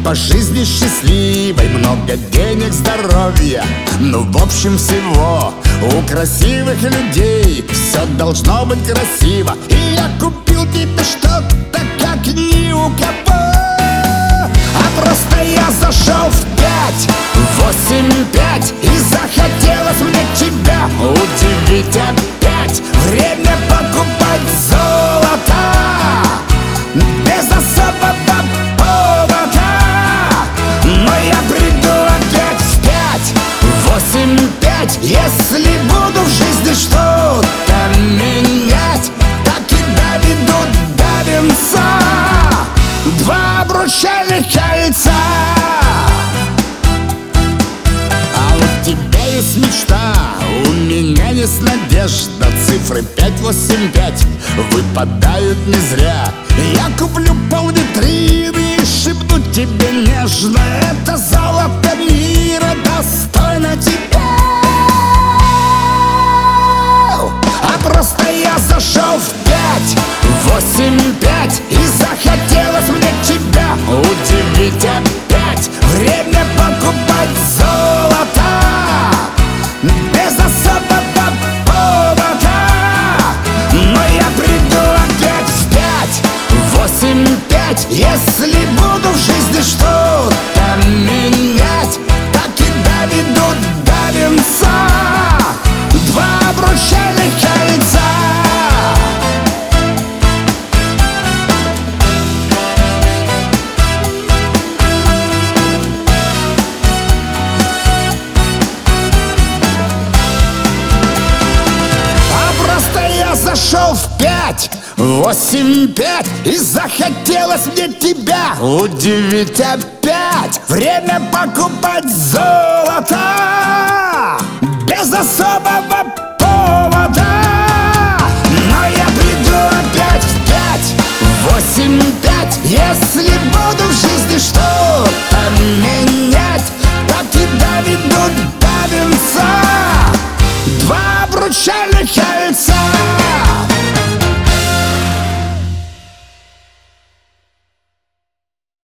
по жизни счастливой, много денег, здоровья, ну в общем всего. У красивых людей все должно быть красиво, и я купил тебе что-то, как ни у кого. А просто я зашел в 8-5, и захотелось мне тебя удивить опять. Время покупать золото без особого повода, но я приду опять в 8-5, если буду в жизни что-то менять. Так и до венца два обручальных кольца. А у тебя есть мечта, у меня есть надежда. Цифры 5-8-5 выпадают не зря. Я куплю полвитрины и шепну тебе нежно: это золото мира достойно тебя. А просто я зашел в 8-5, и захотелось мне тебя удивить опять. Время покупать золото без особого повода, но я приду опять в 8-5, если буду в жизни что-то менять. Так и доведут до венца два обручальных кольца. Зашел в 8-5, и захотелось мне тебя удивить опять. Время покупать золото